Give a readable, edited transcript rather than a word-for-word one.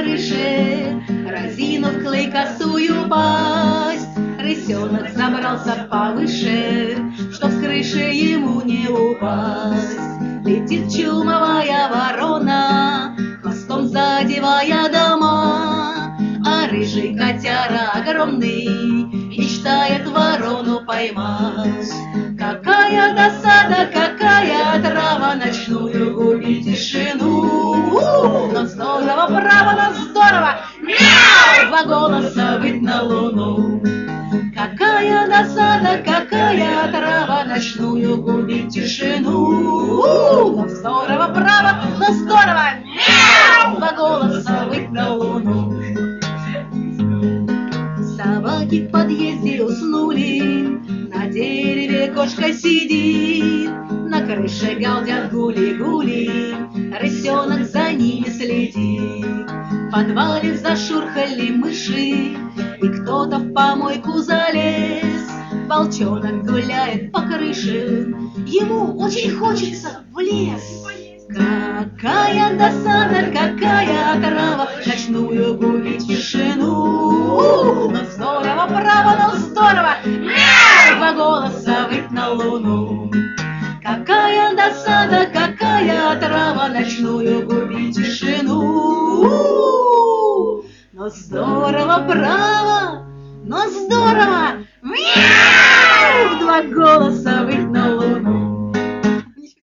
крыше, разинув клейкосую пасть. Рысенок забрался повыше, чтоб с крыши ему не упасть. Летит чумовая ворона, хвостом задевая дома, а рыжий котяра огромный мечтает ворону поймать. Какая досада, какая отрава, ночную губит тишину. Но здорово, право, но здорово, мяу! Два голоса выть на луну. Какая досада, какая отрава, ночную губит тишину. Но здорово, право, но здорово, мяу! Два голоса выть на луну. Собаки в подъезде уснули, на дереве кошка сидит, на крыше галдят гули-гули, рысенок за ними следит. В подвале зашурхали мыши, и кто-то в помойку залез. Волчонок гуляет по крыше, ему очень хочется в лес. Какая досада, какая отрава, ночную губит тишину. Но здорово, право, но здорово, мяу! Два голоса выть на луну. Какая досада, какая отрава, ночную губит тишину. Но здорово, право,